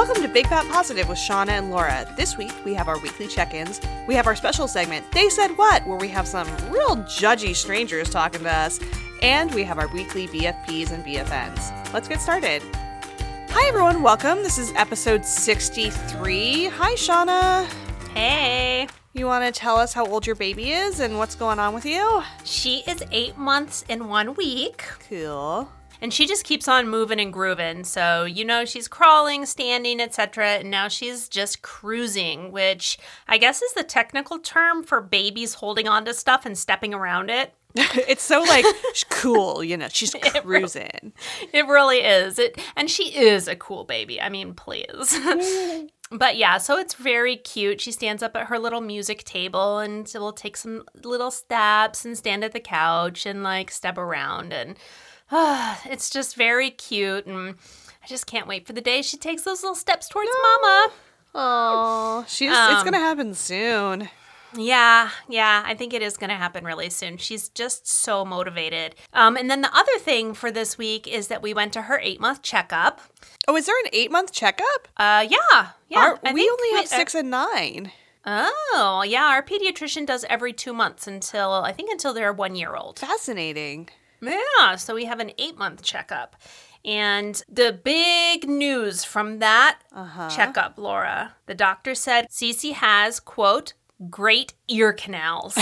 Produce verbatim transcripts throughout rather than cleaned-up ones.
Welcome to Big Fat Positive with Shauna and Laura. This week, we have our weekly check-ins. We have our special segment, They Said What?, where we have some real judgy strangers talking to us. And we have our weekly B F Ps and B F Ns. Let's get started. Hi, everyone. Welcome. This is episode sixty-three. Hi, Shauna. Hey. You want to tell us how old your baby is and what's going on with you? She is eight months and one week. Cool. And she just keeps on moving and grooving. So, you know, she's crawling, standing, et cetera. And now she's just cruising, which I guess is the technical term for babies holding on to stuff and stepping around it. It's so, like, cool, you know, she's cruising. It really, it really is. It, and she is a cool baby. I mean, please. But yeah, so it's very cute. She stands up at her little music table and will take some little steps and stand at the couch and, like, step around. And uh, it's just very cute. And I just can't wait for the day she takes those little steps towards Mama. Oh, she's Um, it's going to happen soon. Yeah, yeah, I think it is going to happen really soon. She's just so motivated. Um, and then the other thing for this week is that we went to her eight-month checkup. Oh, is there an eight-month checkup? Uh, yeah, yeah. Our, I we think only have we- six and nine. Oh, yeah, our pediatrician does every two months until, I think until they're one year old. Fascinating. Yeah, so we have an eight-month checkup. And the big news from that Uh-huh. checkup, Laura, the doctor said Cece has, quote, great ear canals.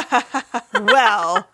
Well,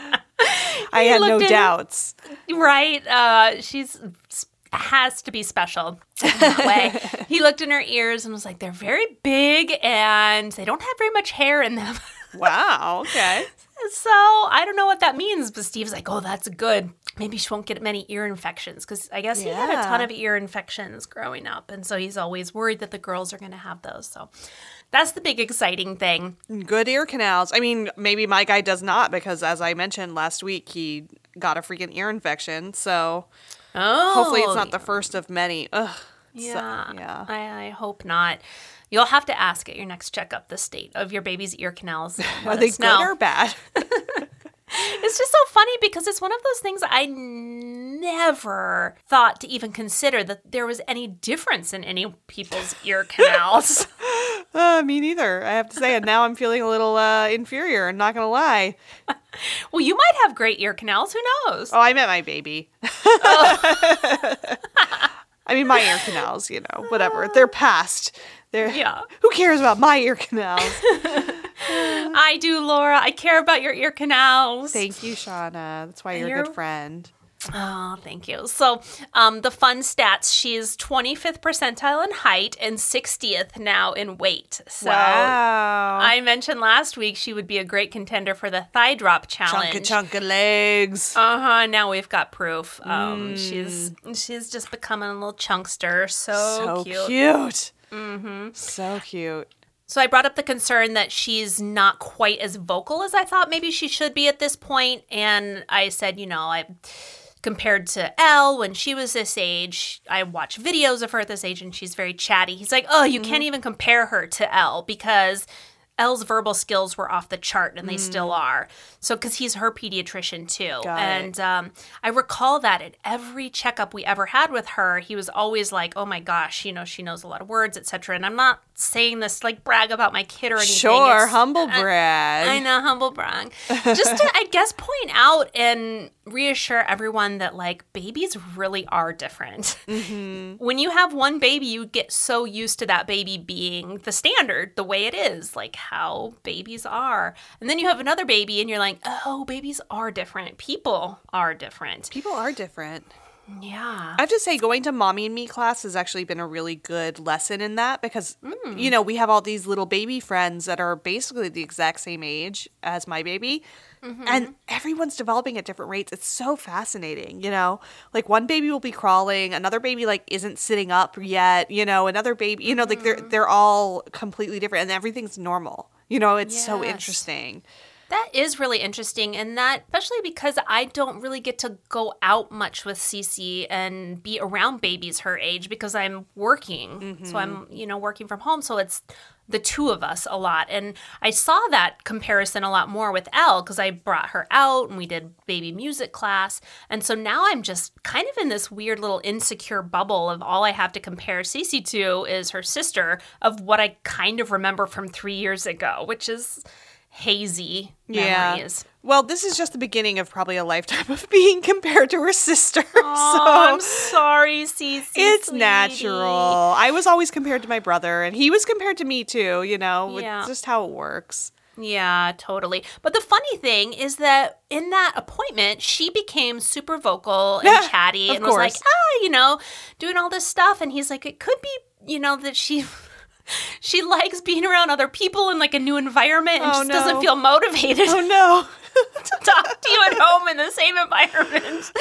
I had no looked in- doubts. Right? Uh, she's has to be special in that way. He looked in her ears and was like, they're very big and they don't have very much hair in them. Wow, okay. So I don't know what that means, but Steve's like, oh, that's good. Maybe she won't get many ear infections because I guess he had a Yeah. ton of ear infections growing up. And so he's always worried that the girls are going to have those. So that's the big exciting thing. Good ear canals. I mean, maybe my guy does not because, as I mentioned last week, he got a freaking ear infection. So Oh, hopefully it's not the first of many. Ugh. Yeah, So, yeah. I, I hope not. You'll have to ask at your next checkup the state of your baby's ear canals. Are they good or bad? It's just so funny because it's one of those things I never thought to even consider that there was any difference in any people's ear canals. uh, me neither. I have to say, and now I'm feeling a little uh, inferior. I'm not going to lie. Well, you might have great ear canals. Who knows? Oh, I meant my baby. Oh. I mean, my ear canals, you know, whatever. They're past. They're, Yeah. Who cares about my ear canals? I do, Laura. I care about your ear canals. Thank you, Shauna. That's why you're, a You're- good friend. Oh, thank you. So, um, the fun stats, she's twenty-fifth percentile in height and sixtieth now in weight. So, Wow. I mentioned last week she would be a great contender for the thigh drop challenge. Chunka chunka legs. Uh-huh, now we've got proof. Um, she's she's just becoming a little chunkster. So, so cute. cute. Mm-hmm. So cute. So I brought up the concern that she's not quite as vocal as I thought maybe she should be at this point. And I said, you know, I compared to Elle when she was this age, I watch videos of her at this age and she's very chatty. He's like, oh, you Mm-hmm. can't even compare her to Elle because Elle's verbal skills were off the chart, and they mm. still are. So, because he's her pediatrician, too. Got and um, I recall that at every checkup we ever had with her, he was always like, oh, my gosh, you know, she knows a lot of words, et cetera. And I'm not saying this, like, brag about my kid or anything. Sure, It's, humble I, brag. I know, humble brag. Just to, I guess, point out and reassure everyone that, like, babies really are different. Mm-hmm. When you have one baby, you get so used to that baby being the standard, the way it is, like how babies are. And then you have another baby and you're like, oh, babies are different. People are different. People are different. Yeah. I have to say, going to Mommy and Me class has actually been a really good lesson in that because, Mm. you know, we have all these little baby friends that are basically the exact same age as my baby. Mm-hmm. And everyone's developing at different rates. It's so fascinating, you know? Like, one baby will be crawling, another baby, like, isn't sitting up yet, you know, another baby, you know, like, they're, they're all completely different and everything's normal. You know, it's so Yes. interesting. That is really interesting, and that especially because I don't really get to go out much with Cece and be around babies her age because I'm working. Mm-hmm. So I'm, you know, working from home. So it's the two of us a lot. And I saw that comparison a lot more with Elle because I brought her out and we did baby music class. And so now I'm just kind of in this weird little insecure bubble of all I have to compare Cece to is her sister of what I kind of remember from three years ago, which is hazy memories. Yeah. Well, this is just the beginning of probably a lifetime of being compared to her sister. Oh, so I'm sorry, Cece. It's sweetie. natural. I was always compared to my brother, and he was compared to me too, you know? Yeah. It's just how it works. Yeah, totally. But the funny thing is that in that appointment, she became super vocal and chatty Of and was like, course. ah, you know, doing all this stuff. And he's like, it could be, you know, that she... She likes being around other people in like a new environment and Oh, just no. doesn't feel motivated Oh, no. to talk to you at home in the same environment.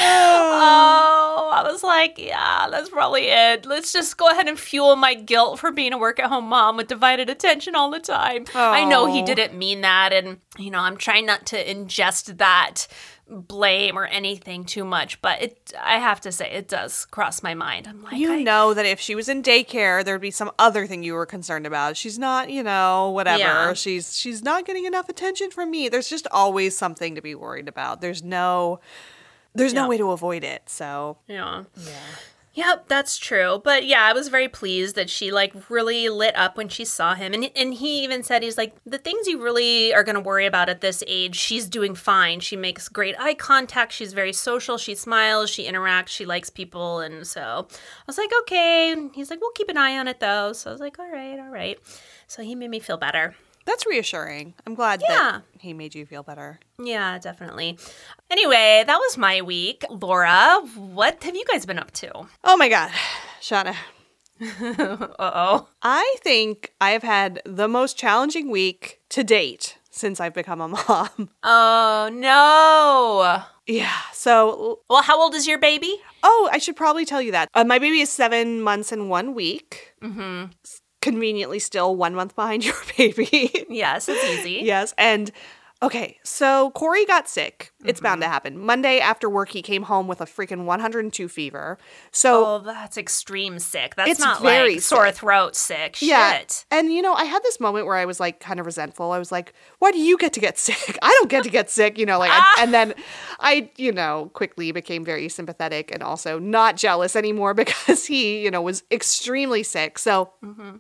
Oh, I was like, yeah, that's probably it. Let's just go ahead and fuel my guilt for being a work-at-home mom with divided attention all the time. I know he Oh. didn't mean that, and, you know, I'm trying not to ingest that blame or anything too much, but it I have to say it does cross my mind. I'm like, You I, know that if she was in daycare, there'd be some other thing you were concerned about. She's not, you know, whatever. Yeah. She's she's not getting enough attention from me. There's just always something to be worried about. There's no there's Yeah. no way to avoid it. So yeah. Yeah. Yep, that's true. But yeah, I was very pleased that she like really lit up when she saw him. And and he even said, he's like, the things you really are going to worry about at this age, she's doing fine. She makes great eye contact. She's very social. She smiles. She interacts. She likes people. And so I was like, okay. And he's like, we'll keep an eye on it though. So I was like, all right, all right. So he made me feel better. that's reassuring. I'm glad Yeah. that he made you feel better. Yeah, definitely. Anyway, that was my week. Laura, what have you guys been up to? Oh my God, Shauna. Uh-oh. I think I have had the most challenging week to date since I've become a mom. Oh, no. Yeah. So, Well, how old is your baby? oh, I should probably tell you that. Uh, my baby is seven months and one week. Mm-hmm. Conveniently still one month behind your baby. Yes, it's easy. Yes. And okay, so Corey got sick. It's bound to happen. Monday after work, he came home with a freaking one hundred two fever. So Oh, that's extreme sick. That's It's not very like sore sick. throat sick. yeah. Shit. And you know, I had this moment where I was like kind of resentful. I was like, why do you get to get sick? I don't get to get sick, you know, like, Ah. and, and then I, you know, quickly became very sympathetic and also not jealous anymore because he, you know, was extremely sick. So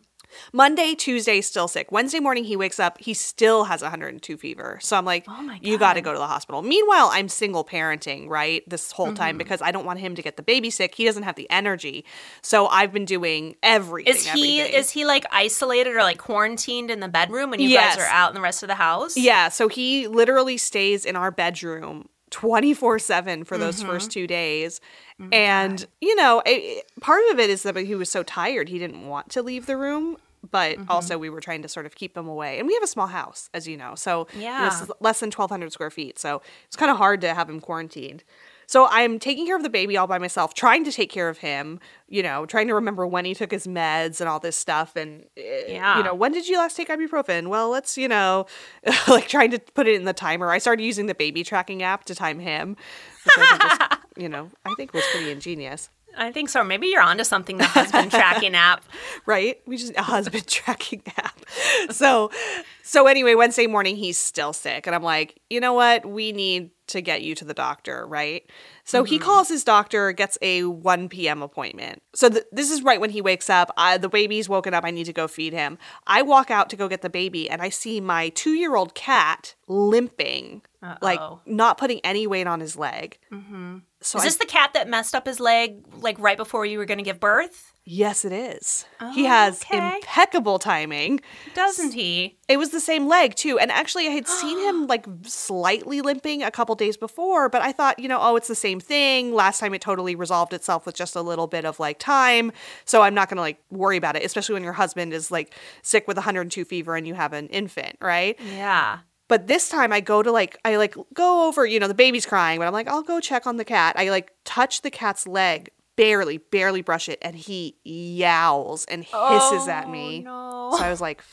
Monday, Tuesday, still sick. Wednesday morning, he wakes up. He still has one hundred two fever. So I'm like, Oh my you got to God. go to the hospital. Meanwhile, I'm single parenting, right? This whole time Mm-hmm. because I don't want him to get the baby sick. He doesn't have the energy. So I've been doing everything. Is he everything. is he like isolated or like quarantined in the bedroom when you Yes. guys are out in the rest of the house? Yeah. So he literally stays in our bedroom twenty-four seven for those first two days. And, you know, it, it- part of it is that he was so tired, he didn't want to leave the room. But also, we were trying to sort of keep him away. And we have a small house, as you know. So, you know, Yeah. it's less than twelve hundred square feet. So, it's kind of hard to have him quarantined. So, I'm taking care of the baby all by myself, trying to take care of him, you know, trying to remember when he took his meds and all this stuff. And, eh, Yeah. you know, when did you last take ibuprofen? Well, let's, you know, like trying to put it in the timer. I started using the baby tracking app to time him, which I think was, you know, I think was pretty ingenious. I think so. Maybe you're onto something, the husband tracking app. Right? We just a husband tracking app. So so anyway, Wednesday morning he's still sick and I'm like, "You know what? We need to get you to the doctor, right?" So he calls his doctor, gets a one p.m. appointment. So th- this is right when he wakes up. I, the baby's woken up. I need to go feed him. I walk out to go get the baby and I see my two-year-old cat limping, like Uh-oh. not putting any weight on his leg. So Is I this the cat that messed up his leg like right before you were going to give birth? Yes, it is. He has okay. impeccable timing. Doesn't he? It was the same leg, too. And actually, I had seen him like slightly limping a couple days before, but I thought, you know, oh, it's the same thing. Last time it totally resolved itself with just a little bit of like time. So I'm not going to like worry about it, especially when your husband is like sick with one hundred two fever and you have an infant, right? Yeah. But this time I go to like, I like go over, you know, the baby's crying, but I'm like, I'll go check on the cat. I like touch the cat's leg, barely, barely brush it, and he yowls and hisses at me. No. So I was like,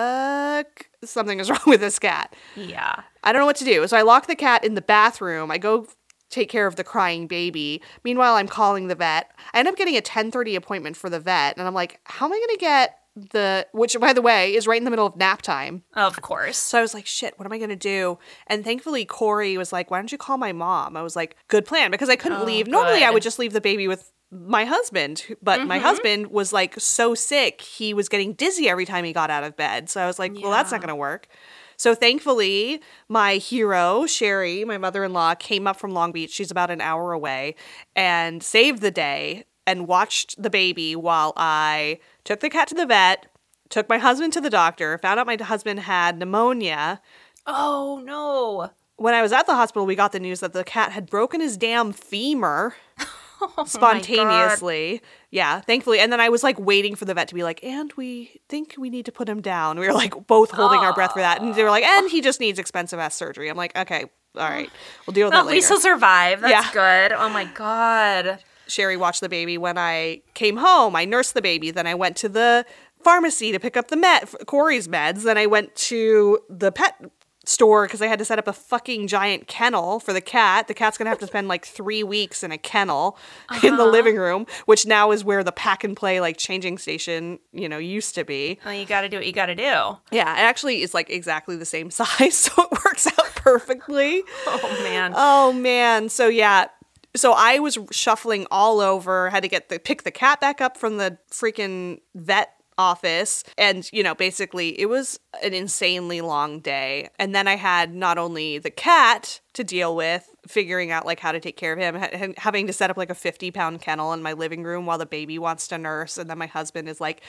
fuck, something is wrong with this cat. Yeah. I don't know what to do. So I lock the cat in the bathroom. I go take care of the crying baby. Meanwhile, I'm calling the vet. I end up getting a ten thirty appointment for the vet. And I'm like, how am I going to get the, which by the way is right in the middle of nap time. Of course. So I was like, shit, what am I going to do? And thankfully Corey was like, why don't you call my mom? I was like, good plan, because I couldn't Oh, leave. Normally good. I would just leave the baby with my husband, but Mm-hmm. my husband was like so sick, he was getting dizzy every time he got out of bed. So I was like, well, that's not Yeah. going to work. So thankfully, my hero, Sherry, my mother-in-law, came up from Long Beach. She's about an hour away and saved the day and watched the baby while I took the cat to the vet, took my husband to the doctor, found out my husband had pneumonia. Oh, no. When I was at the hospital, we got the news that the cat had broken his damn femur. Oh, Spontaneously. Yeah, thankfully. And then I was like waiting for the vet to be like, and we think we need to put him down. We were like both holding our breath for that. And they were like, and he just needs expensive ass surgery. I'm like, okay, all right. We'll deal with that At later. least he'll survive. That's Yeah. good. Oh, my God. Sherry watched the baby. When I came home, I nursed the baby. Then I went to the pharmacy to pick up the med, Corey's meds. Then I went to the pet store because I had to set up a fucking giant kennel for the cat. The cat's gonna have to spend like three weeks in a kennel uh-huh. in the living room, which now is where the pack and play like changing station, you know, used to be. Well, you got to do what you got to do. Yeah, it actually is like exactly the same size, so it works out perfectly. Oh, man. Oh, man. So, yeah. So I was shuffling all over, had to get the pick the cat back up from the freaking vet office. And, you know, basically it was an insanely long day. And then I had not only the cat to deal with, figuring out like how to take care of him, ha- having to set up like a fifty pound kennel in my living room while the baby wants to nurse. And then my husband is like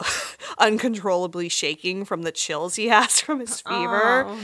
uncontrollably shaking from the chills he has from his fever. Oh,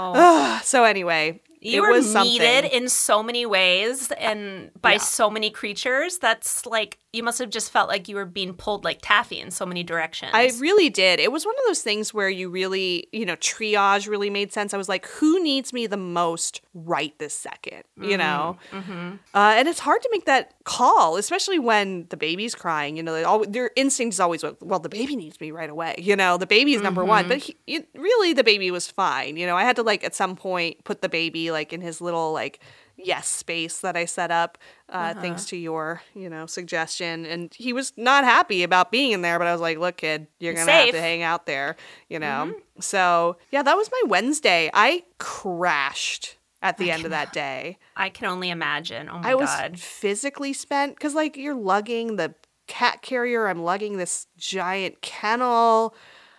no. So anyway, You it were was something. needed in so many ways and by Yeah. so many creatures. That's like, you must have just felt like you were being pulled like taffy in so many directions. I really did. It was one of those things where you really, you know, triage really made sense. I was like, who needs me the most right this second, you Mm-hmm. know? Uh, and it's hard to make that call, especially when the baby's crying. You know, they all, their instinct is always, well, the baby needs me right away. You know, the baby's number Mm-hmm. one. But he, it, really, the baby was fine. You know, I had to, like, at some point put the baby, like, in his little, like, yes space that I set up, uh, Uh-huh. thanks to your, you know, suggestion. And he was not happy about being in there, but I was like, look, kid, you're going to have Safe. to hang out there, you know? Mm-hmm. So, yeah, that was my Wednesday. I crashed at the end of that day. I can only imagine. Oh, my I was God. physically spent because, like, you're lugging the cat carrier, I'm lugging this giant kennel.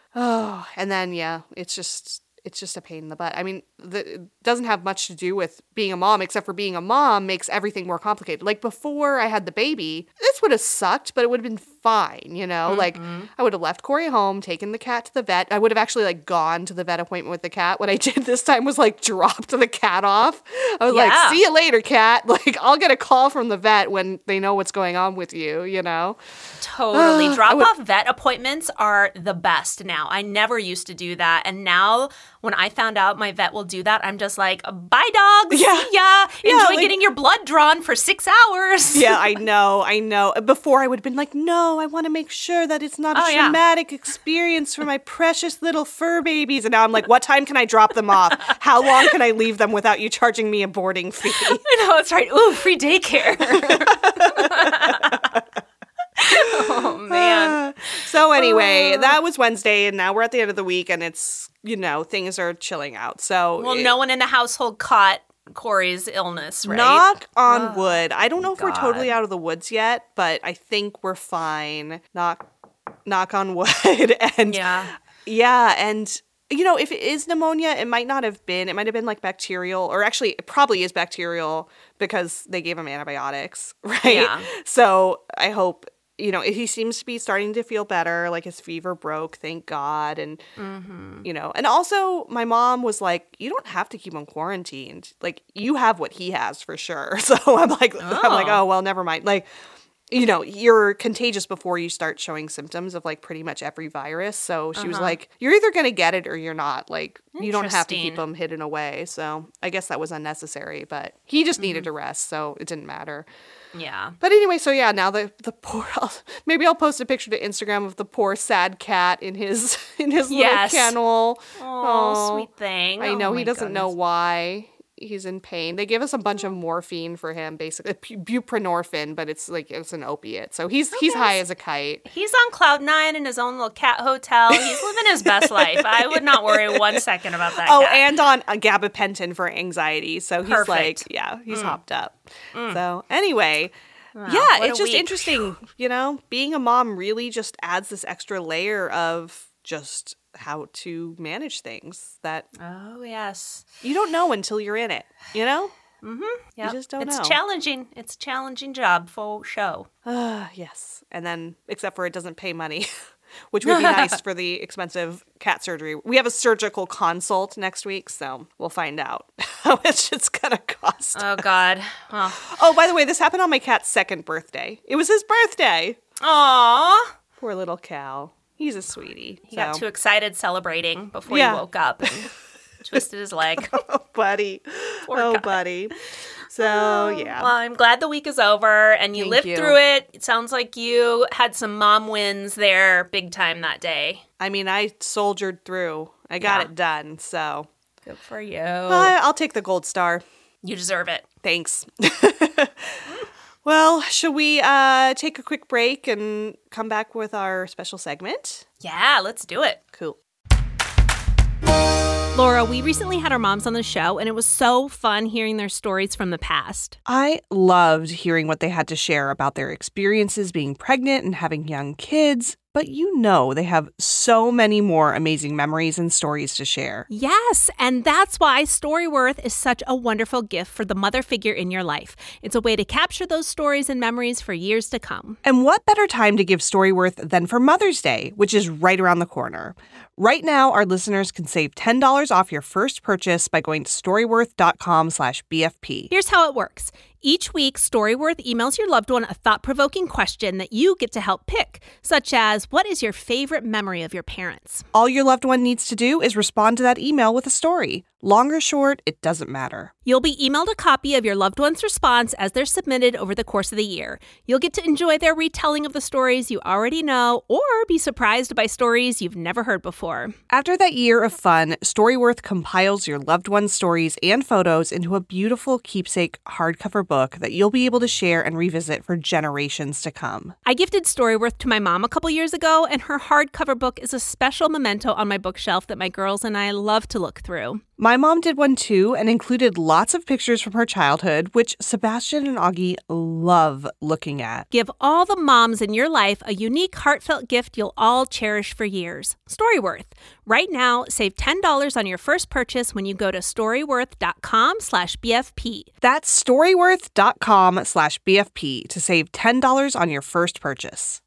Oh, and then, yeah, it's just... It's just a pain in the butt. I mean, the, it doesn't have much to do with being a mom, except for being a mom makes everything more complicated. Like, before I had the baby, this would have sucked, but it would have been fine, you know? Mm-hmm. Like, I would have left Corey home, taken the cat to the vet. I would have actually, like, gone to the vet appointment with the cat. What I did this time was, like, dropped the cat off. I was Yeah. like, see you later, cat. Like, I'll get a call from the vet when they know what's going on with you, you know? Totally. Uh, I Drop would- off vet appointments are the best now. I never used to do that. And now when I found out my vet will do that, I'm just like, bye, dogs. Yeah. See ya. Yeah, Enjoy like- getting your blood drawn for six hours. Yeah, I know, I know. Before I would have been like, no, I want to make sure that it's not a Oh, yeah. traumatic experience for my precious little fur babies. And now I'm like, what time can I drop them off? How long can I leave them without you charging me a boarding fee? I know, that's right. Ooh, free daycare. Oh, man. So anyway, Uh. that was Wednesday, and now we're at the end of the week, and it's, you know, things are chilling out. So Well, it- no one in the household caught Corey's illness, right? knock on wood. I don't know if we're God. totally out of the woods yet, but I think we're fine. Knock, knock on wood. And Yeah. yeah, and you know, if it is pneumonia, it might not have been. It might have been like bacterial, or actually, it probably is bacterial because they gave him antibiotics, right? Yeah. So I hope, you know, he seems to be starting to feel better. Like his fever broke, thank God. And, Mm-hmm. you know, and also my mom was like, you don't have to keep him quarantined. Like, you have what he has for sure. So I'm like, I'm like, Oh. oh, well, never mind. Like, you know, you're contagious before you start showing symptoms of like pretty much every virus. So she was Uh-huh. like, you're either going to get it or you're not. Like, you don't have to keep Interesting. him hidden away. So I guess that was unnecessary, but he just needed Mm-hmm. to rest. So it didn't matter. Yeah. But anyway, so yeah, now the the poor I'll, maybe I'll post a picture to Instagram of the poor sad cat in his in his Yes. little kennel. Oh, Aw. sweet thing. I Oh, know my he doesn't know goodness. why. he's in pain. They give us a bunch of morphine for him, basically buprenorphine, but it's like it's an opiate. So he's okay. he's high as a kite. He's on cloud nine in his own little cat hotel. He's living his best life. I would not worry one second about that. Oh, cat. and on a gabapentin for anxiety. So he's Perfect. like, yeah, he's mm. hopped up. Mm. So anyway. Wow, yeah, it's just week. interesting, you know, being a mom really just adds this extra layer of just how to manage things that oh yes you don't know until you're in it, you know. Mm-hmm. Yep. You just don't it's know. It's challenging. It's a challenging job for show. Uh, yes, and then except for it doesn't pay money, which would be nice for the expensive cat surgery. We have a surgical consult next week, so we'll find out how much it's gonna cost. Oh God. Well. Oh, by the way, this happened on my cat's second birthday. It was his birthday. Aww. Poor little Cal. He's a sweetie. He so. got too excited celebrating before yeah. he woke up and twisted his leg. Oh, buddy. Poor oh, guy. buddy. So, yeah. Well, I'm glad the week is over and you Thank lived you. through it. It sounds like you had some mom wins there big time that day. I mean, I soldiered through. I got yeah. it done, so. Good for you. Uh, I'll take the gold star. You deserve it. Thanks. Well, shall we uh, take a quick break and come back with our special segment? Yeah, let's do it. Cool. Laura, we recently had our moms on the show, and it was so fun hearing their stories from the past. I loved hearing what they had to share about their experiences being pregnant and having young kids. But you know they have so many more amazing memories and stories to share. Yes, and that's why Storyworth is such a wonderful gift for the mother figure in your life. It's a way to capture those stories and memories for years to come. And what better time to give Storyworth than for Mother's Day, which is right around the corner. Right now, our listeners can save ten dollars off your first purchase by going to storyworth.com slash BFP. Here's how it works. Each week, Storyworth emails your loved one a thought-provoking question that you get to help pick, such as, what is your favorite memory of your parents? All your loved one needs to do is respond to that email with a story. Long or short, it doesn't matter. You'll be emailed a copy of your loved one's response as they're submitted over the course of the year. You'll get to enjoy their retelling of the stories you already know or be surprised by stories you've never heard before. After that year of fun, Storyworth compiles your loved one's stories and photos into a beautiful keepsake hardcover book that you'll be able to share and revisit for generations to come. I gifted Storyworth to my mom a couple years ago, and her hardcover book is a special memento on my bookshelf that my girls and I love to look through. My mom did one too and included lots of pictures from her childhood, which Sebastian and Augie love looking at. Give all the moms in your life a unique, heartfelt gift you'll all cherish for years. Storyworth. Right now, save ten dollars on your first purchase when you go to storyworth.com slash BFP. That's storyworth.com slash BFP to save ten dollars on your first purchase.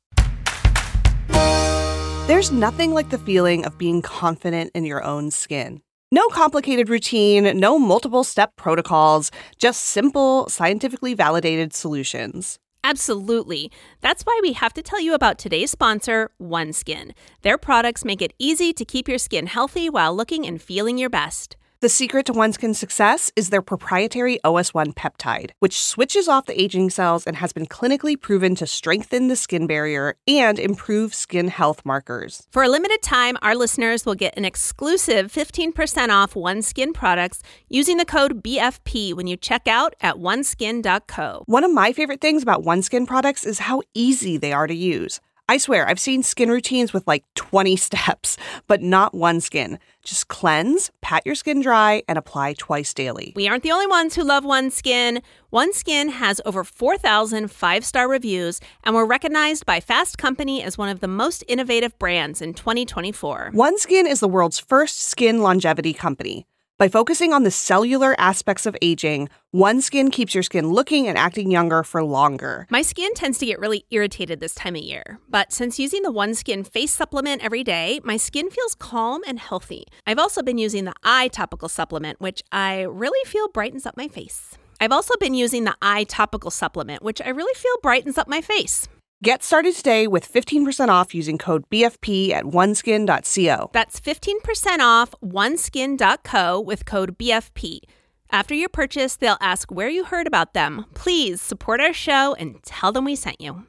There's nothing like the feeling of being confident in your own skin. No complicated routine, no multiple step protocols, just simple, scientifically validated solutions. Absolutely. That's why we have to tell you about today's sponsor, OneSkin. Their products make it easy to keep your skin healthy while looking and feeling your best. The secret to OneSkin's success is their proprietary O S one peptide, which switches off the aging cells and has been clinically proven to strengthen the skin barrier and improve skin health markers. For a limited time, our listeners will get an exclusive fifteen percent off OneSkin products using the code B F P when you check out at one skin dot co. One of my favorite things about OneSkin products is how easy they are to use. I swear, I've seen skin routines with like twenty steps, but not OneSkin. Just cleanse, pat your skin dry, and apply twice daily. We aren't the only ones who love OneSkin. OneSkin has over four thousand five-star reviews, and we're recognized by Fast Company as one of the most innovative brands in twenty twenty-four. OneSkin is the world's first skin longevity company. By focusing on the cellular aspects of aging, OneSkin keeps your skin looking and acting younger for longer. My skin tends to get really irritated this time of year, but since using the OneSkin face supplement every day, my skin feels calm and healthy. I've also been using the eye topical supplement, which I really feel brightens up my face. I've also been using the eye topical supplement, which I really feel brightens up my face. Get started today with fifteen percent off using code B F P at one skin dot co. That's fifteen percent off one skin dot co with code B F P. After your purchase, they'll ask where you heard about them. Please support our show and tell them we sent you.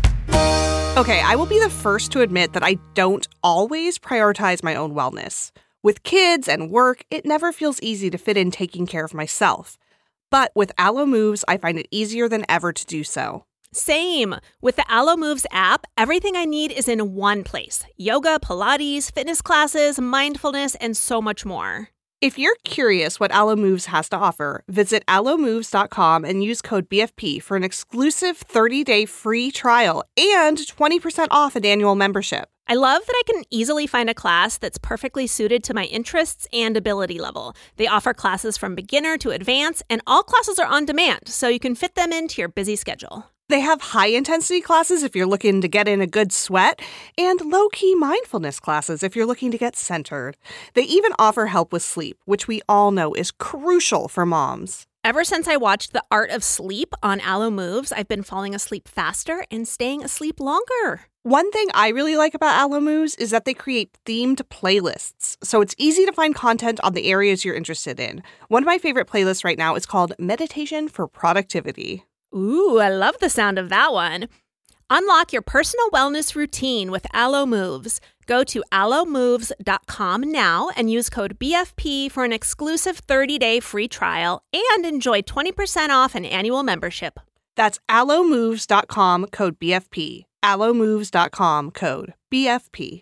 Okay, I will be the first to admit that I don't always prioritize my own wellness. With kids and work, it never feels easy to fit in taking care of myself. But with Alo Moves, I find it easier than ever to do so. Same. With the Alo Moves app, everything I need is in one place. Yoga, Pilates, fitness classes, mindfulness, and so much more. If you're curious what Alo Moves has to offer, visit alo moves dot com and use code B F P for an exclusive thirty-day free trial and twenty percent off an annual membership. I love that I can easily find a class that's perfectly suited to my interests and ability level. They offer classes from beginner to advanced, and all classes are on demand, so you can fit them into your busy schedule. They have high-intensity classes if you're looking to get in a good sweat, and low-key mindfulness classes if you're looking to get centered. They even offer help with sleep, which we all know is crucial for moms. Ever since I watched The Art of Sleep on Alo Moves, I've been falling asleep faster and staying asleep longer. One thing I really like about Alo Moves is that they create themed playlists, so it's easy to find content on the areas you're interested in. One of my favorite playlists right now is called Meditation for Productivity. Ooh, I love the sound of that one. Unlock your personal wellness routine with Alo Moves. Go to alo moves dot com now and use code B F P for an exclusive thirty-day free trial and enjoy twenty percent off an annual membership. That's alo moves dot com, code B F P. alo moves dot com, code B F P.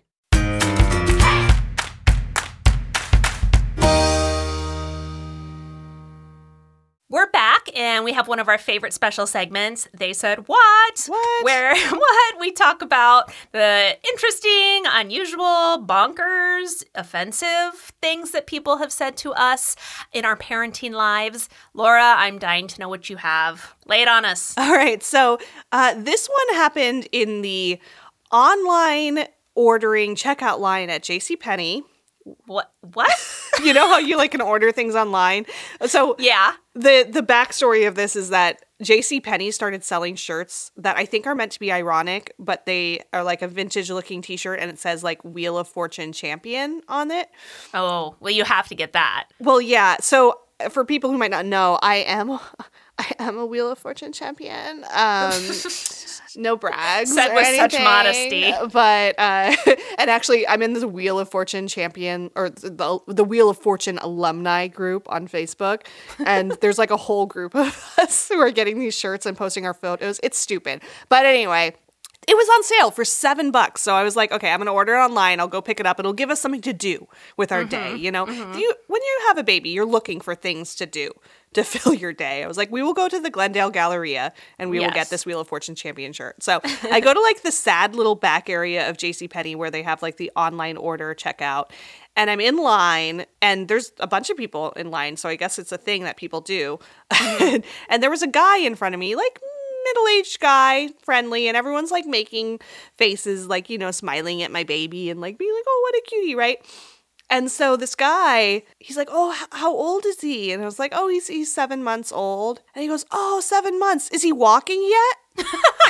We're back, and we have one of our favorite special segments, They Said What? What? Where what? We talk about the interesting, unusual, bonkers, offensive things that people have said to us in our parenting lives. Laura, I'm dying to know what you have. Lay it on us. All right, so uh, this one happened in the online ordering checkout line at JCPenney. What? What? You know how you like can order things online? So Yeah. The the backstory of this is that JCPenney started selling shirts that I think are meant to be ironic, but they are like a vintage looking t-shirt and it says like Wheel of Fortune champion on it. Oh, well, you have to get that. Well, yeah. So for people who might not know, I am I am a Wheel of Fortune champion. Um No brags Said or with anything, such modesty. But, uh, and actually, I'm in the Wheel of Fortune champion, or the, the Wheel of Fortune alumni group on Facebook. And there's like a whole group of us who are getting these shirts and posting our photos. It's stupid. But anyway, it was on sale for seven bucks. So I was like, okay, I'm going to order it online. I'll go pick it up. It'll give us something to do with our mm-hmm, day. You know, mm-hmm. you, when you have a baby, you're looking for things to do to fill your day. I was like, we will go to the Glendale Galleria and we yes. will get this Wheel of Fortune champion shirt. So I go to like the sad little back area of JCPenney where they have like the online order checkout. And I'm in line and there's a bunch of people in line. So I guess it's a thing that people do. Mm-hmm. And there was a guy in front of me, like middle-aged guy, friendly, and everyone's like making faces, like, you know, smiling at my baby and like being like, oh, what a cutie, right? And so this guy, he's like, oh, h- how old is he? And I was like, oh, he's he's seven months old. And he goes, oh, seven months. Is he walking yet?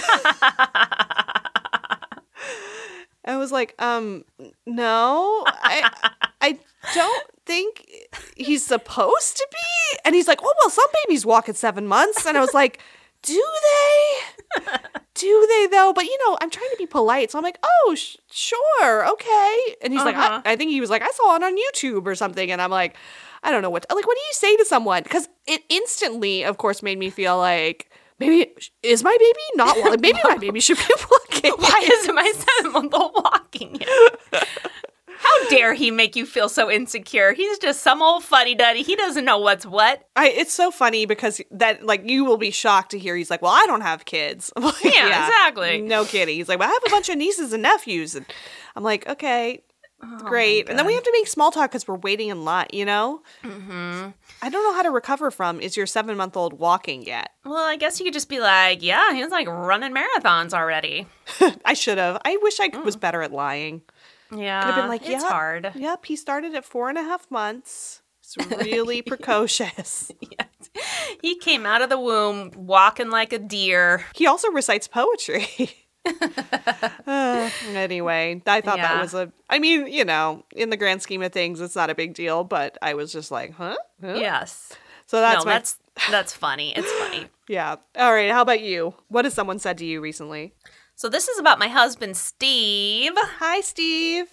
I was like, um, no, I I don't think he's supposed to be. And he's like, oh, well, some babies walk at seven months. And I was like, do they? Do they, though? But, you know, I'm trying to be polite. So I'm like, oh, sh- sure. Okay. And he's uh-huh. like, I-, I think he was like, I saw it on YouTube or something. And I'm like, I don't know what, to- like, what do you say to someone? Because it instantly, of course, made me feel like, maybe, is my baby not walking? Maybe my baby should be walking. Why isn't my seven-month-old walking yet? How dare he make you feel so insecure? He's just some old fuddy-duddy. He doesn't know what's what. I, it's so funny because that, like, you will be shocked to hear he's like, well, I don't have kids. Like, yeah, yeah, exactly. No kidding. He's like, well, I have a bunch of nieces and nephews. And I'm like, okay, oh, great. And then we have to make small talk because we're waiting in line, you know? Mm-hmm. I don't know how to recover from, is your seven-month-old walking yet? Well, I guess you could just be like, yeah, he's like running marathons already. I should have. I wish I mm. was better at lying. Yeah, could have been like, it's yep, hard. Yep, he started at four and a half months. It's really precocious. Yes. He came out of the womb walking like a deer. He also recites poetry. uh, anyway, I thought yeah. that was a, I mean, you know, in the grand scheme of things, it's not a big deal, but I was just like, huh? huh? Yes. So that's no, my... that's that's funny. It's funny. Yeah. All right. How about you? What has someone said to you recently? So this is about my husband, Steve. Hi, Steve.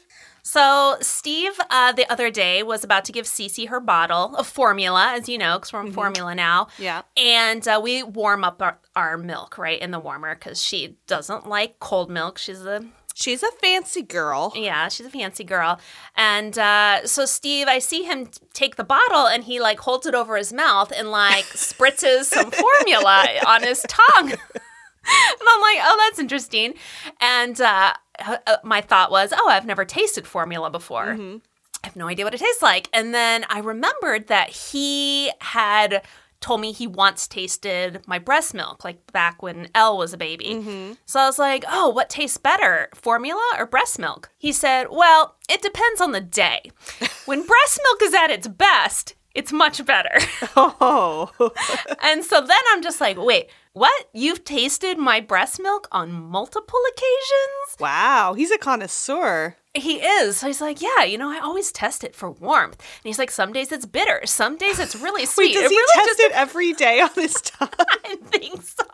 So Steve, uh, the other day, was about to give Cece her bottle of formula, as you know, because we're on mm-hmm. formula now. Yeah. And uh, we warm up our, our milk, right, in the warmer, because she doesn't like cold milk. She's a... She's a fancy girl. Yeah, she's a fancy girl. And uh, so Steve, I see him t- take the bottle, and he, like, holds it over his mouth and, like, spritzes some formula on his tongue. And I'm like, oh, that's interesting. And uh, uh, my thought was, oh, I've never tasted formula before. Mm-hmm. I have no idea what it tastes like. And then I remembered that he had told me he once tasted my breast milk, like back when Elle was a baby. Mm-hmm. So I was like, oh, what tastes better, formula or breast milk? He said, well, it depends on the day. When breast milk is at its best, it's much better. Oh. And so then I'm just like, wait, what? You've tasted my breast milk on multiple occasions? Wow, he's a connoisseur. He is. So he's like, yeah, you know, I always test it for warmth. And he's like, some days it's bitter. Some days it's really sweet. Wait, does it he really test just... it every day on his tongue? I think so.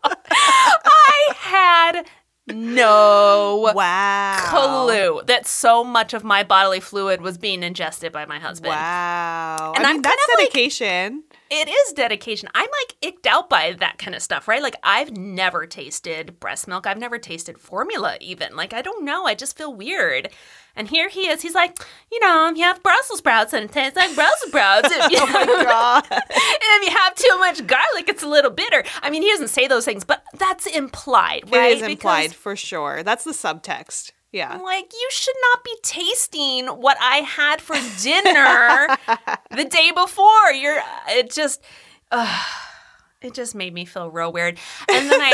I had no wow. clue that so much of my bodily fluid was being ingested by my husband. Wow. And I I'm mean, that's kind of dedication. Like, it is dedication. I'm like icked out by that kind of stuff, right? Like I've never tasted breast milk. I've never tasted formula even. Like I don't know. I just feel weird. And here he is. He's like, you know, you have Brussels sprouts and it tastes like Brussels sprouts. If you, oh my God. And if you have too much garlic, it's a little bitter. I mean, he doesn't say those things, but that's implied, right? It is implied because, for sure. That's the subtext. Yeah. Like, you should not be tasting what I had for dinner the day before. You're, it just, uh, it just made me feel real weird. And then I,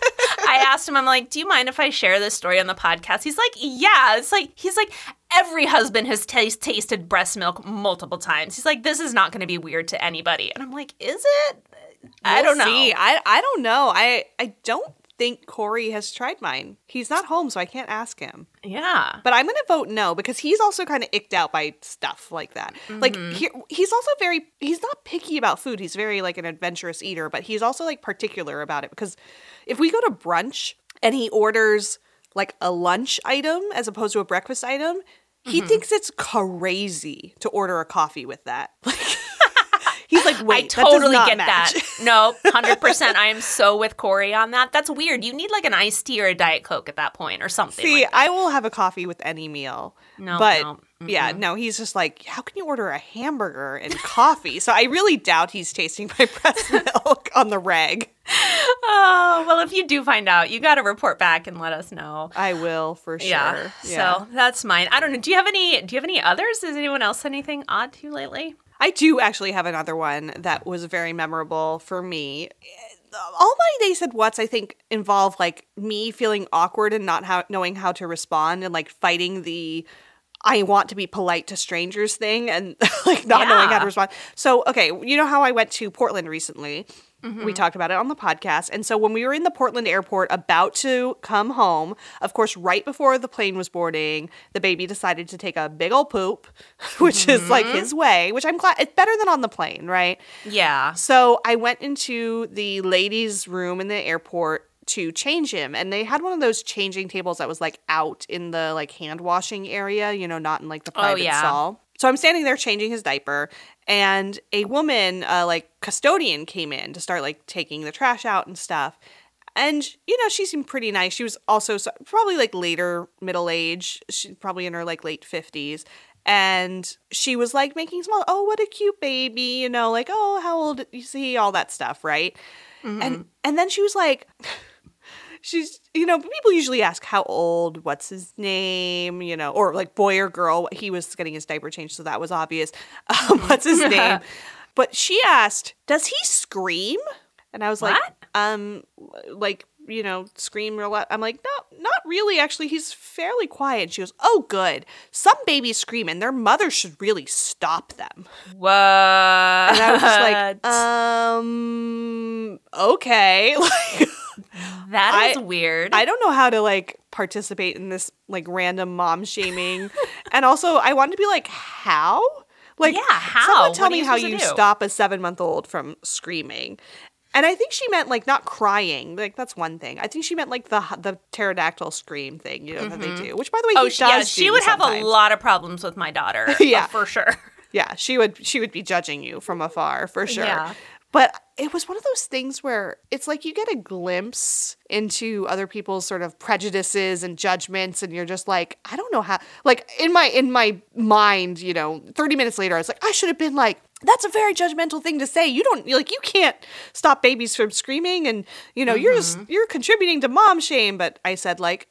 I asked him, I'm like, do you mind if I share this story on the podcast? He's like, yeah. It's like, he's like, every husband has t- tasted breast milk multiple times. He's like, this is not going to be weird to anybody. And I'm like, is it? I we'll don't know. See. I, I don't know. I, I don't think Corey has tried mine. He's not home, so I can't ask him. Yeah. But I'm going to vote no because he's also kind of icked out by stuff like that. Mm-hmm. Like he, he's also very, he's not picky about food. He's very like an adventurous eater, but he's also like particular about it because if we go to brunch and he orders like a lunch item as opposed to a breakfast item, he mm-hmm. thinks it's crazy to order a coffee with that. Like he's like, wait, I totally that get match. that. No, one hundred percent. I am so with Corey on that. That's weird. You need like an iced tea or a Diet Coke at that point or something. See, like that. I will have a coffee with any meal. No, but no. Mm-hmm. yeah, no, he's just like, how can you order a hamburger and coffee? So I really doubt he's tasting my breast milk on the reg. Oh, well, if you do find out, you got to report back and let us know. I will for sure. Yeah. yeah. So that's mine. I don't know. Do you have any? Do you have any others? Has anyone else said anything odd to you lately? I do actually have another one that was very memorable for me. All my they said what's I think involve like me feeling awkward and not how, knowing how to respond and like fighting the I want to be polite to strangers thing and like not yeah. knowing how to respond. So, okay, you know how I went to Portland recently? Mm-hmm. We talked about it on the podcast. And so when we were in the Portland airport about to come home, of course, right before the plane was boarding, the baby decided to take a big old poop, which mm-hmm. is like his way, which I'm glad it's better than on the plane, right? Yeah. So I went into the ladies' room in the airport to change him, and they had one of those changing tables that was like out in the like hand washing area, you know, not in like the private oh, yeah. stall. So I'm standing there changing his diaper, and a woman, uh, like custodian, came in to start like taking the trash out and stuff. And, you know, she seemed pretty nice. She was also so, probably like later middle age. She's probably in her like late fifties. And she was like making small, oh, what a cute baby, you know, like, oh, how old you see, all that stuff, right? Mm-hmm. And and then she was like, she's, you know, people usually ask how old, what's his name, you know, or like boy or girl. He was getting his diaper changed, so that was obvious. Um, what's his name? But she asked, does he scream? And I was what? like, um, like, you know, scream or what? I'm like, no, not really. Actually, he's fairly quiet. And she goes, oh, good. Some babies scream and their mother should really stop them. What? And I was just like, um, okay. Like, that is I, weird. I don't know how to like participate in this like random mom shaming. And also I wanted to be like, how? Like, yeah, how? Someone tell what me you how you do? stop a seven month old from screaming. And I think she meant, like, not crying. Like, that's one thing. I think she meant, like, the the pterodactyl scream thing, you know, mm-hmm. that they do. Which, by the way, oh, he she, does yeah, she do would sometimes. have a lot of problems with my daughter. Yeah. For sure. Yeah, she would she would be judging you from afar, for sure. Yeah. But it was one of those things where it's like you get a glimpse into other people's sort of prejudices and judgments, and you're just like, I don't know how. Like, in my in my mind, you know, thirty minutes later, I was like, I should have been like, that's a very judgmental thing to say. You don't, like, you can't stop babies from screaming, and, you know, mm-hmm. you're just, you're contributing to mom shame. But I said, like,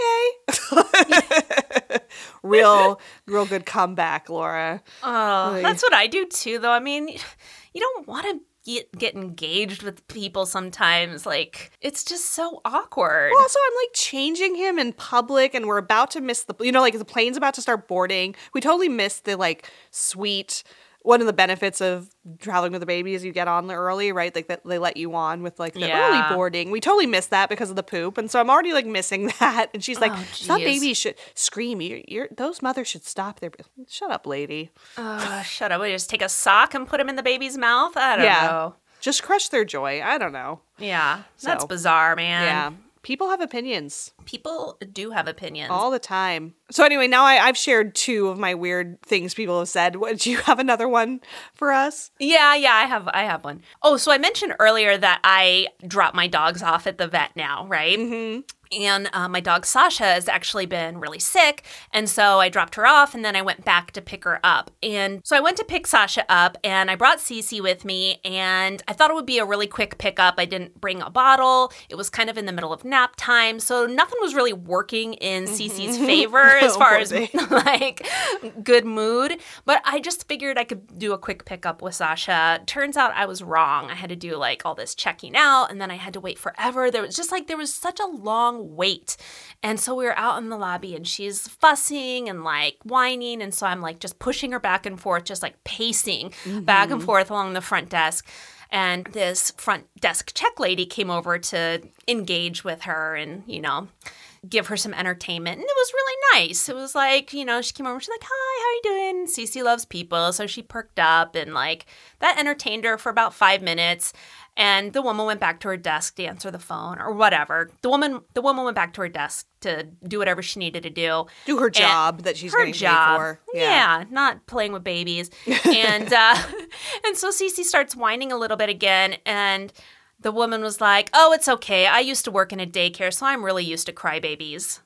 okay. real, real good comeback, Laura. Oh, like, that's what I do too, though. I mean, you don't want to get, get engaged with people sometimes. Like, it's just so awkward. Well, also, I'm like changing him in public, and we're about to miss the, you know, like the plane's about to start boarding. We totally missed the like sweet. One of the benefits of traveling with a baby is you get on early, right? Like that they let you on with like the yeah. early boarding. We totally missed that because of the poop, and so I'm already like missing that. And she's like, oh, "Some babies should scream. You're, you're those mothers should stop their." Shut up, lady. Oh, shut up! We just take a sock and put him in the baby's mouth. I don't yeah. know. Just crush their joy. I don't know. Yeah, so, that's bizarre, man. Yeah. People have opinions. People do have opinions. All the time. So anyway, now I, I've shared two of my weird things people have said. What, do you have another one for us? Yeah, yeah, I have I have one. Oh, so I mentioned earlier that I drop my dogs off at the vet now, right? Mm-hmm. And uh, my dog Sasha has actually been really sick. And so I dropped her off and then I went back to pick her up. And so I went to pick Sasha up and I brought Cece with me. And I thought it would be a really quick pickup. I didn't bring a bottle. It was kind of in the middle of nap time. So nothing was really working in mm-hmm. Cece's favor as far as like good mood. But I just figured I could do a quick pickup with Sasha. Turns out I was wrong. I had to do like all this checking out and then I had to wait forever. There was just like, there was such a long wait. And so we were out in the lobby and she's fussing and like whining. And so I'm like just pushing her back and forth, just like pacing mm-hmm. back and forth along the front desk. And this front desk check lady came over to engage with her and, you know, give her some entertainment. And it was really nice. It was like, you know, she came over, she's like, hi, how are you doing? Cece loves people. So she perked up and like that entertained her for about five minutes. And the woman went back to her desk to answer the phone or whatever. The woman the woman went back to her desk to do whatever she needed to do. Do her job and that she's her getting job. paid for. Yeah. yeah, not playing with babies. and uh, and so Cece starts whining a little bit again. And the woman was like, oh, it's okay. I used to work in a daycare, so I'm really used to crybabies.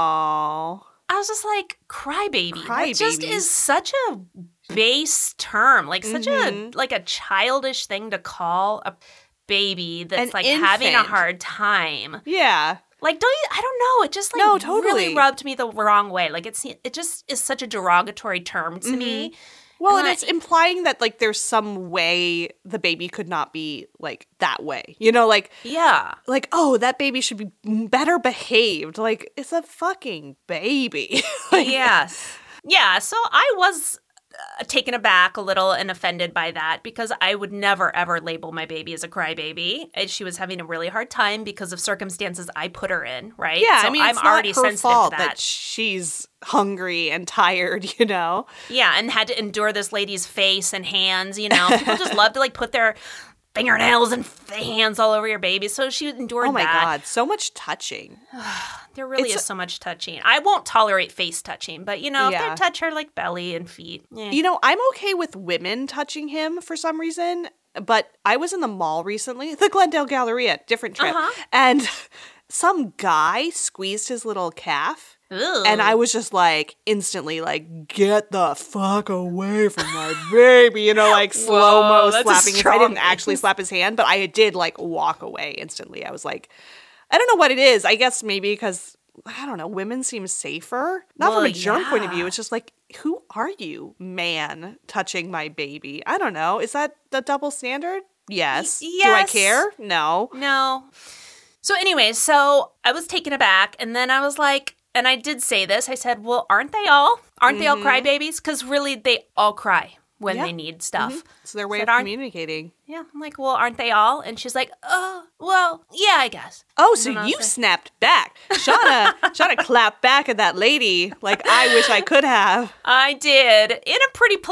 Aww. I was just like, crybaby. Cry that just babies. is such a base term. Like such mm-hmm. a like a childish thing to call a baby that's An like infant. having a hard time. Yeah. Like, don't you, I don't know. It just like no, totally. really rubbed me the wrong way. Like it's it just is such a derogatory term to mm-hmm. me. Well, and, and it's I, implying that, like, there's some way the baby could not be, like, that way. You know, like... Yeah. Like, oh, that baby should be better behaved. Like, it's a fucking baby. like, yes. Yeah, so I was uh, taken aback a little and offended by that because I would never, ever label my baby as a crybaby. And she was having a really hard time because of circumstances I put her in, right? Yeah, so I mean, I'm it's already not her sensitive fault to that. that she's hungry and tired, you know? Yeah, and had to endure this lady's face and hands, you know? People just love to, like, put their fingernails and hands all over your baby. So she endured that. Oh, my that. God. So much touching. There really It's is so much touching. I won't tolerate face touching, but, you know, Yeah. if they touch her, like, belly and feet. Eh. You know, I'm okay with women touching him for some reason, but I was in the mall recently, the Glendale Galleria, different trip, Uh-huh. and some guy squeezed his little calf. Ooh. And I was just like, instantly like, get the fuck away from my baby, you know, like slow-mo that's a slapping his. I strong didn't actually slap his hand, but I did like walk away instantly. I was like, I don't know what it is. I guess maybe because, I don't know, women seem safer. Not Well, from a germ point of yeah. view. It's just like, who are you, man, touching my baby? I don't know. Is that the double standard? Yes. Y- Do I yes. care? No. No. So anyway, so I was taken aback, and then I was like, and I did say this, I said, well, aren't they all? Aren't they all crybabies? Because really, they all cry when Yeah. they need stuff. Mm-hmm. It's their way Said, of "Aren't-" communicating. Yeah, I'm like, well, aren't they all? And she's like, oh, well, yeah, I guess. Oh, so And I was you like- snapped back. Shauna, Shauna clapped back at that lady like I wish I could have. I did, in a pretty polite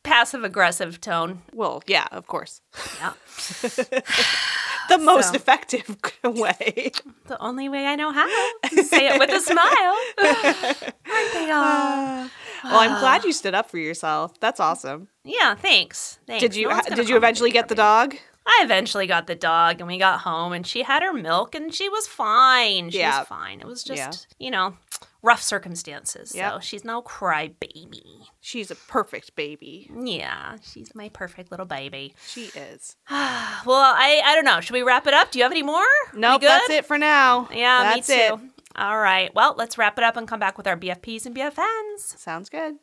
passive-aggressive tone. Well, yeah, of course. Yeah. The most So. effective way. The only way I know how. Say it with a smile. Aren't they all? Well, I'm glad you stood up for yourself. That's awesome. Yeah, thanks. Thanks. Did you No one's gonna did you call me eventually baby get the for me. dog? I eventually got the dog, and we got home, and she had her milk, and she was fine. She Yeah. was fine. It was just, Yeah. you know, rough circumstances. So Yep. she's no crybaby. She's a perfect baby. Yeah, she's my perfect little baby. She is. Well, I, I don't know. Should we wrap it up? Do you have any more? Nope, We good? that's it for now. Yeah, that's me too. It. All right. Well, let's wrap it up and come back with our B F Ps and B F Ns. Sounds good.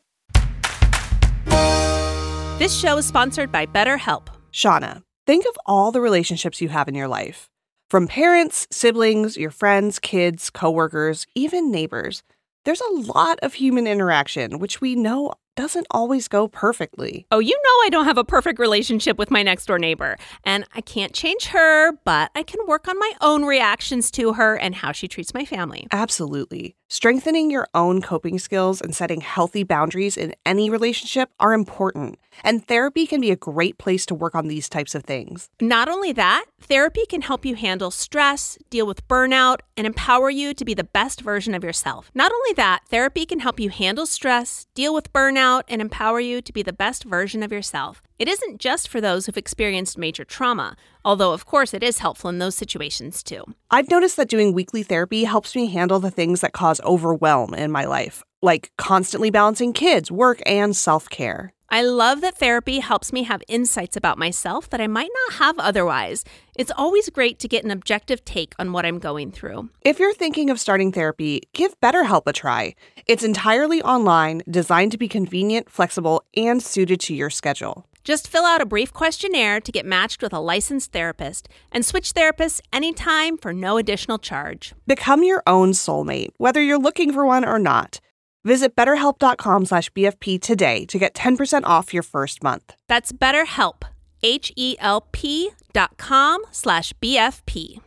This show is sponsored by BetterHelp. Shauna, think of all the relationships you have in your life. From parents, siblings, your friends, kids, coworkers, even neighbors. There's a lot of human interaction, which we know doesn't always go perfectly. Oh, you know I don't have a perfect relationship with my next door neighbor. And I can't change her, but I can work on my own reactions to her and how she treats my family. Absolutely. Strengthening your own coping skills and setting healthy boundaries in any relationship are important. And therapy can be a great place to work on these types of things. Not only that, therapy can help you handle stress, deal with burnout, and empower you to be the best version of yourself. Not only that, therapy can help you handle stress, deal with burnout, and empower you to be the best version of yourself. It isn't just for those who've experienced major trauma, although of course it is helpful in those situations too. I've noticed that doing weekly therapy helps me handle the things that cause overwhelm in my life, like constantly balancing kids, work, and self-care. I love that therapy helps me have insights about myself that I might not have otherwise. It's always great to get an objective take on what I'm going through. If you're thinking of starting therapy, give BetterHelp a try. It's entirely online, designed to be convenient, flexible, and suited to your schedule. Just fill out a brief questionnaire to get matched with a licensed therapist and switch therapists anytime for no additional charge. Become your own soulmate, whether you're looking for one or not. Visit betterhelp.com slash BFP today to get ten percent off your first month. That's BetterHelp, H-E-L-P dot com slash B-F-P.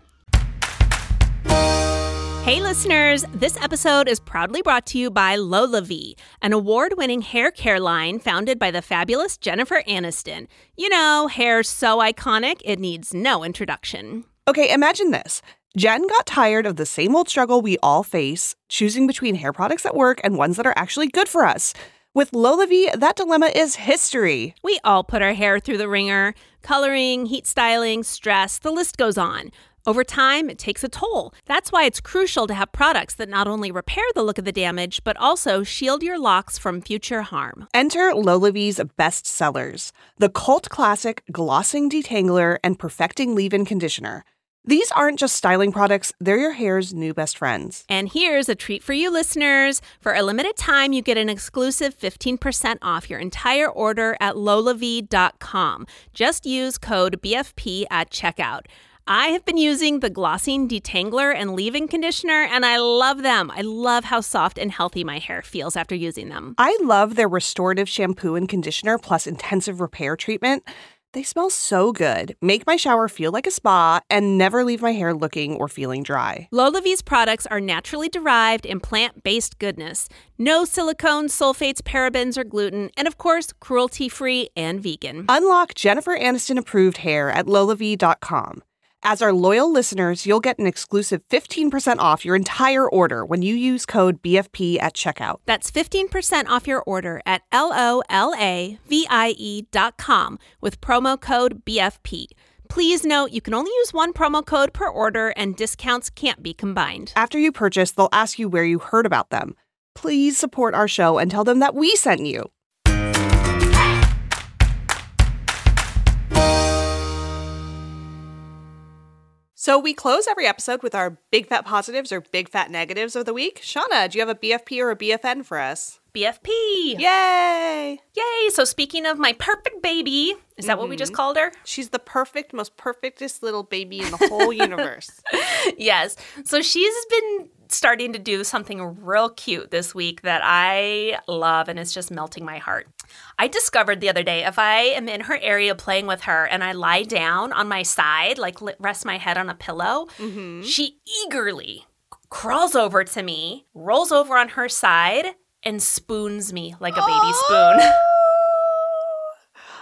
Hey listeners, this episode is proudly brought to you by LolaVie, an award-winning hair care line founded by the fabulous Jennifer Aniston. You know, hair so iconic, it needs no introduction. Okay, imagine this. Jen got tired of the same old struggle we all face, choosing between hair products that work and ones that are actually good for us. With LolaVie, that dilemma is history. We all put our hair through the ringer. Coloring, heat styling, stress, the list goes on. Over time, it takes a toll. That's why it's crucial to have products that not only repair the look of the damage, but also shield your locks from future harm. Enter LolaVie's best sellers, the cult classic Glossing Detangler and Perfecting Leave-In Conditioner. These aren't just styling products, they're your hair's new best friends. And here's a treat for you listeners. For a limited time, you get an exclusive fifteen percent off your entire order at lolavie dot com. Just use code B F P at checkout. I have been using the Glossing Detangler and Leave-In Conditioner, and I love them. I love how soft and healthy my hair feels after using them. I love their restorative shampoo and conditioner plus intensive repair treatment. They smell so good, make my shower feel like a spa, and never leave my hair looking or feeling dry. LolaVie's products are naturally derived and plant-based goodness. No silicones, sulfates, parabens, or gluten, and of course, cruelty-free and vegan. Unlock Jennifer Aniston-approved hair at lolavie dot com. As our loyal listeners, you'll get an exclusive fifteen percent off your entire order when you use code B F P at checkout. That's fifteen percent off your order at L O L A V I E dot com with promo code B F P. Please note you can only use one promo code per order and discounts can't be combined. After you purchase, they'll ask you where you heard about them. Please support our show and tell them that we sent you. So we close every episode with our big fat positives or big fat negatives of the week. Shauna, do you have a B F P or a B F N for us? B F P! Yay! Yay! So speaking of my perfect baby, is that mm-hmm. what we just called her? She's the perfect, most perfectest little baby in the whole universe. Yes. So she's been starting to do something real cute this week that I love, and it's just melting my heart. I discovered the other day if I am in her area playing with her and I lie down on my side, like rest my head on a pillow, mm-hmm. she eagerly crawls over to me, rolls over on her side, and spoons me like a baby oh! spoon.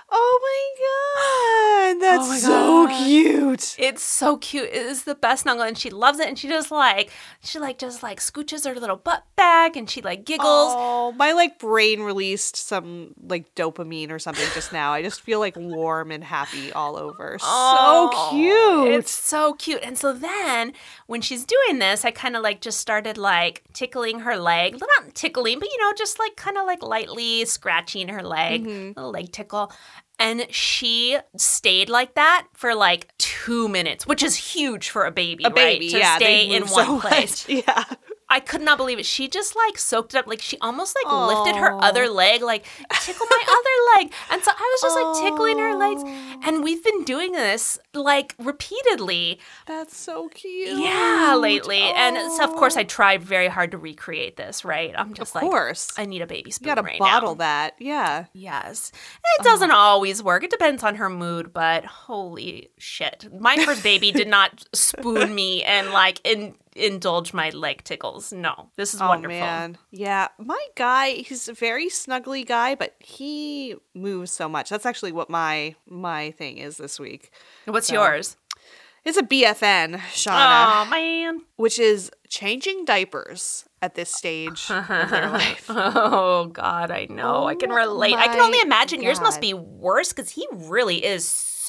Oh my god, that's Oh my so God. cute. It's so cute. It is the best snuggle, and she loves it. And she just like she like just like scooches her little butt back, and she like giggles. Oh, my like brain released some like dopamine or something just now. I just feel like warm and happy all over. Oh, so cute. It's so cute. And so then when she's doing this, I kind of like just started like tickling her leg. Well, not tickling, but you know, just like kind of like lightly scratching her leg, Mm-hmm. little leg tickle. And she stayed like that for like two minutes, which is huge for a baby, A baby, right? To yeah. stay they in move one so place. much. Yeah. I could not believe it. She just like soaked it up. Like she almost like lifted her Aw. other leg, like tickle my other leg. And so I was just like tickling her legs. And we've been doing this like repeatedly. That's so cute. Yeah, lately. And so of course I Aw. tried very hard to recreate this, right? I'm just Of like, course. I need a baby You spoon gotta right bottle now. that. Yeah. Yes. It doesn't always work. It depends on her mood, but holy shit. My first baby did not spoon me and like in, indulge my leg tickles. No. This is Oh wonderful. man. Yeah. My guy, he's a very snuggly guy, but he moves so much. That's actually what my my thing is this week. What's So, yours? It's a B F N, Shauna, Oh, man. which is changing diapers at this stage of their life. Oh, God, I know. I can Oh relate. I can my only imagine yours must God. be worse because he really is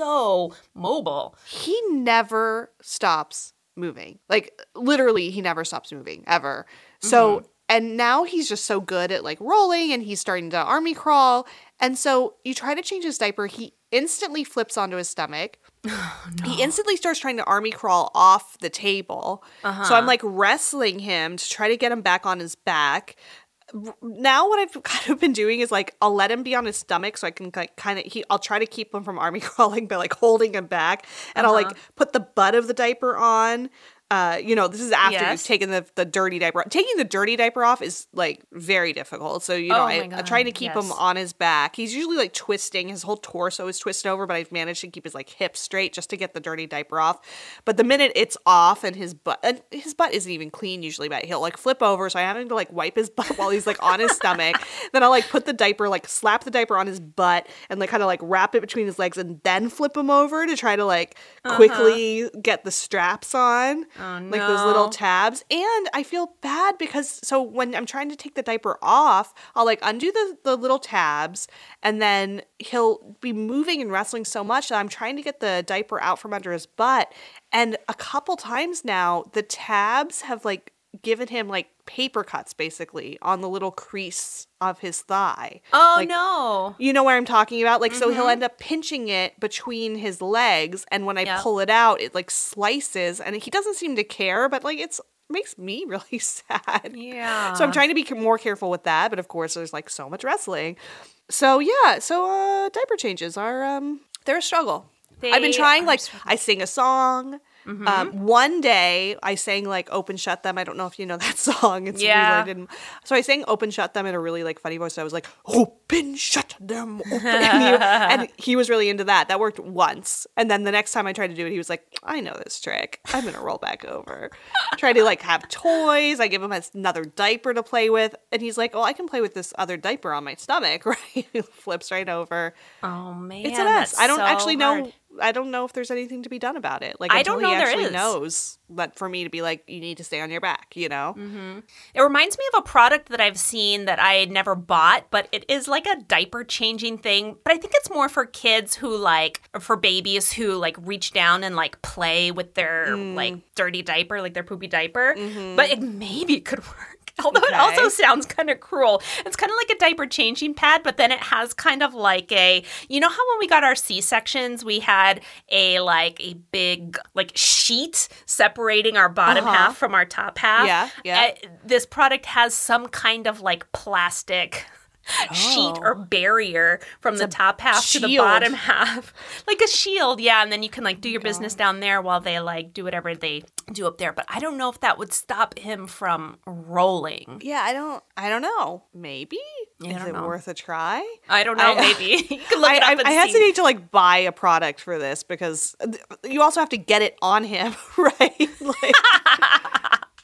so mobile. He never stops moving. Like literally he never stops moving ever. So Mm-hmm. and now he's just so good at like rolling and he's starting to army crawl. And so you try to change his diaper, he instantly flips onto his stomach. Oh, no. He instantly starts trying to army crawl off the table. Uh-huh. So I'm like wrestling him to try to get him back on his back. R- Now what I've kind of been doing is like I'll let him be on his stomach so I can like kind of he I'll try to keep him from army crawling by like holding him back, and I'll Uh-huh. like put the butt of the diaper on. Uh, you know, this is after Yes. you've taken the, the dirty diaper. Taking the dirty diaper off is like very difficult. So, you know, Oh I, my I'm God, trying to keep him yes. on his back. He's usually like twisting. His whole torso is twisted over, but I've managed to keep his like hips straight just to get the dirty diaper off. But the minute it's off and his butt, and his butt isn't even clean usually, but he'll like flip over. So I'm having to like wipe his butt while he's like on his stomach. Then I'll like put the diaper, like slap the diaper on his butt and like kind of like wrap it between his legs and then flip him over to try to like quickly get the straps on. Oh, Like those little no. tabs. And I feel bad because so when I'm trying to take the diaper off, I'll like undo the, the little tabs and then he'll be moving and wrestling so much that I'm trying to get the diaper out from under his butt. And a couple times now, the tabs have like given him like paper cuts basically on the little crease of his thigh. Oh, Like, no. you know where I'm talking about? Like, so he'll end up pinching it between his legs, and when I Yep. pull it out, it like slices, and he doesn't seem to care, but like it's makes me really sad. Yeah. So I'm trying to be more careful with that, but of course there's like so much wrestling. So yeah, so uh diaper changes are um they're a struggle. I've been They trying are like struggle. I sing a song. Mm-hmm. Um, one day I sang like Open Shut Them. I don't know if you know that song. It's Yeah. relearned in- so I sang Open Shut Them in a really like funny voice. I was like, Open Shut Them. Open. And, he, and he was really into that. That worked once. And then the next time I tried to do it, he was like, I know this trick. I'm going to roll back over. Try to like have toys. I give him another diaper to play with. And he's like, oh, I can play with this other diaper on my stomach, right? He flips right over. Oh, man. It's a mess. that's I don't so actually know. hard. I don't know if there's anything to be done about it. Like I until don't know he there actually is. knows that for me to be like, you need to stay on your back. You know. Mm-hmm. It reminds me of a product that I've seen that I never bought, but it is like a diaper changing thing. But I think it's more for kids who like, or for babies who like reach down and like play with their Mm. like dirty diaper, like their poopy diaper. But it maybe could work. Although it Mm-hmm. Okay. also sounds kind of cruel. It's kind of like a diaper changing pad, but then it has kind of like a, you know how when we got our C-sections, we had a like a big like sheet separating our bottom Uh-huh. half from our top half. Yeah, yeah. Uh, this product has some kind of like plastic sheet or barrier from the top half to the shield. bottom half. Like a shield, yeah. And then you can like do your business down there while they like do whatever they do up there. But I don't know if that would stop him from rolling. Yeah, I don't. I don't know. Maybe Yeah, I is don't it know. worth a try? I don't know, I- maybe. You can look I, it up I, and I see. hesitate to like buy a product for this because you also have to get it on him, right? Like,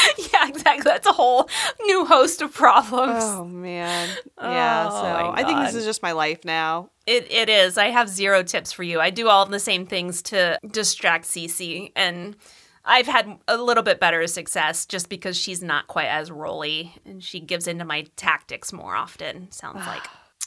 Yeah, exactly. That's a whole new host of problems. Oh, man. Yeah, Oh, so my I think this God. is just my life now. It It is. I have zero tips for you. I do all the same things to distract Cece, and I've had a little bit better success just because she's not quite as rolly, and she gives into my tactics more often, sounds like.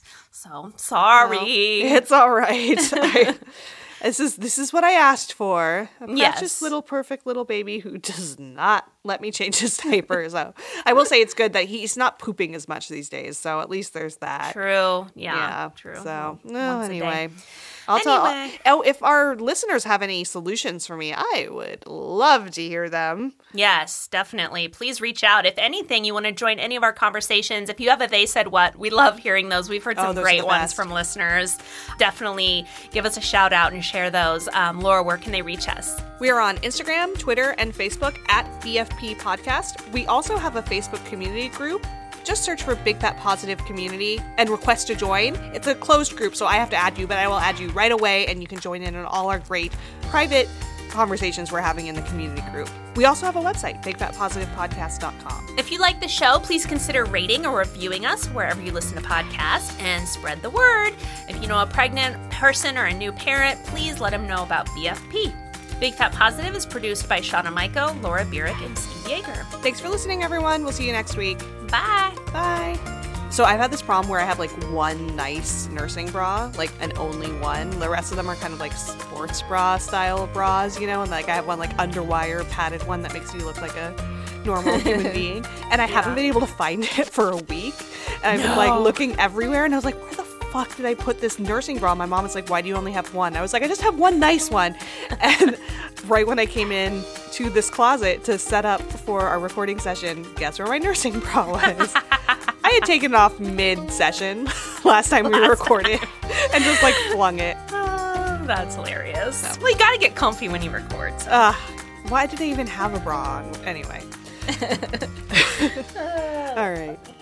So, sorry. Well, it's all right. I, this is this is what I asked for. A precious Yes. little perfect little baby who does not let me change his diaper. So I will say it's good that he's not pooping as much these days. So at least there's that. True. Yeah, Yeah. true. So Once no, a day. anyway. I'll Anyway. tell. Oh, if our listeners have any solutions for me, I would love to hear them. Yes, definitely. Please reach out. If anything, you want to join any of our conversations. If you have a They Said What, we love hearing those. We've heard Oh, some those are great the ones best. from listeners. Definitely give us a shout out and share those. Um, Laura, where can they reach us? We are on Instagram, Twitter, and Facebook at B F P Podcast. We also have a Facebook community group. Just search for Big Fat Positive Community and request to join. It's a closed group, so I have to add you, but I will add you right away, and you can join in on all our great private conversations we're having in the community group. We also have a website, big fat positive podcast dot com. If you like the show, please consider rating or reviewing us wherever you listen to podcasts and spread the word. If you know a pregnant person or a new parent, please let them know about B F P. Big Fat Positive is produced by Shauna Maiko, Laura Burek, and Steve Yeager. Thanks for listening, everyone. We'll see you next week. Bye. Bye. So I've had this problem where I have like one nice nursing bra, like an only one. The rest of them are kind of like sports bra style of bras, you know, and like I have one like underwire padded one that makes you look like a normal human being. And I haven't been able to find it for a week. And I've been like looking everywhere, and I was like, where the fuck did I put this nursing bra? My mom was like, why do you only have one? I was like, I just have one nice one. And right when I came in to this closet to set up for our recording session, guess where my nursing bra was? I had taken it off mid-session last time we recorded and just like flung it. Oh, that's hilarious. Well, you gotta get comfy when you record. So. Uh, why did they even have a bra on? Anyway. All right.